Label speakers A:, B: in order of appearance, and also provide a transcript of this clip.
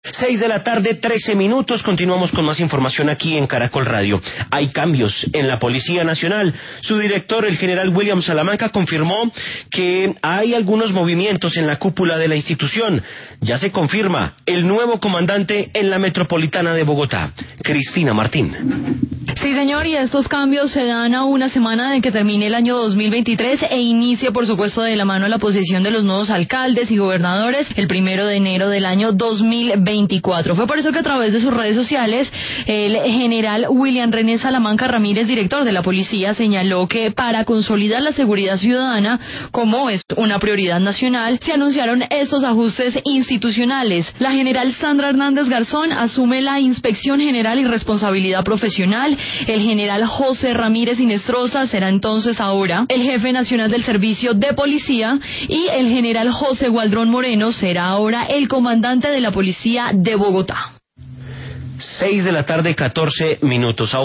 A: 6 de la tarde, 13 minutos. Continuamos con más información aquí en Caracol Radio. Hay cambios en la Policía Nacional. Su director, el general William Salamanca, confirmó que hay algunos movimientos en la cúpula de la institución. Ya se confirma el nuevo comandante en la Metropolitana de Bogotá, Cristina Martín.
B: Sí, señor, y estos cambios se dan a una semana de que termine el año 2023 e inicie, por supuesto, de la mano la posesión de los nuevos alcaldes y gobernadores el 1 de enero del año 2024. Fue por eso que a través de sus redes sociales, el general William René Salamanca Ramírez, director de la policía, señaló que para consolidar la seguridad ciudadana, como es una prioridad nacional, se anunciaron estos ajustes institucionales. La general Sandra Hernández Garzón asume la inspección general y responsabilidad profesional. El general José Ramírez Inestrosa será entonces ahora el jefe nacional del servicio de policía y el general José Gualdrón Moreno será ahora el comandante de la policía de Bogotá.
A: 6 de la tarde, 14 minutos.